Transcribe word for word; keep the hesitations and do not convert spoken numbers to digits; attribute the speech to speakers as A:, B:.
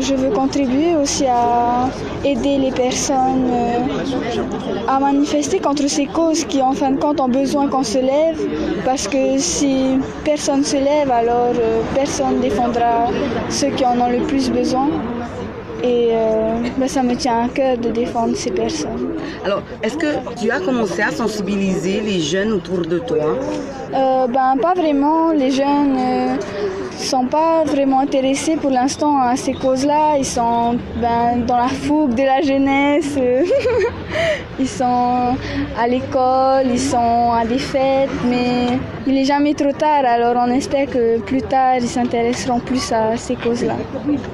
A: Je veux contribuer aussi à aider les personnes euh, à manifester contre ces causes qui, en fin de compte, ont besoin qu'on se lève, parce que si personne ne se lève, alors euh, personne ne défendra ceux qui en ont le plus besoin. Et euh, ben, ça me tient à cœur de défendre ces personnes.
B: Alors, est-ce que tu as commencé à sensibiliser les jeunes autour de toi?
A: Euh, ben, pas vraiment. Les jeunes ne euh, sont pas vraiment intéressés pour l'instant à ces causes-là. Ils sont ben, dans la fougue de la jeunesse. Ils sont à l'école, ils sont à des fêtes, mais il n'est jamais trop tard. Alors on espère que plus tard, ils s'intéresseront plus à ces causes-là.